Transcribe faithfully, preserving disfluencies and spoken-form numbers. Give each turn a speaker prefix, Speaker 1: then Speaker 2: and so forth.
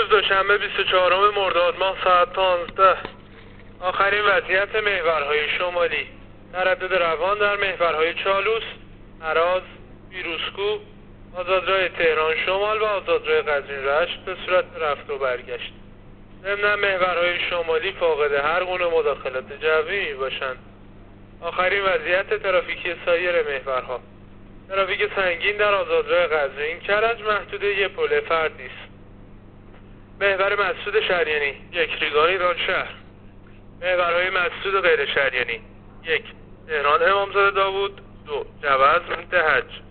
Speaker 1: دوشنبه بیست و چهارم مرداد ماه ساعت پانزده. آخرین وضعیت محورهای شمالی: تردد روان در محورهای چالوس، هراز، بیروسکو، آزادراه تهران شمال و آزادراه قزوین رشت به صورت رفت و برگشت. ضمن محورهای شمالی فاقد هر گونه مداخلات جوی می باشند. آخرین وضعیت ترافیکی سایر محورها: ترافیک سنگین در آزادراه قزوین کرج محدود یک پل فردی است. محور مسدود شریانی: یک ریگان ایران شهر. محورهای مسدود غیر شریانی: یک تهران امامزاده داوود، دو جوز دهج.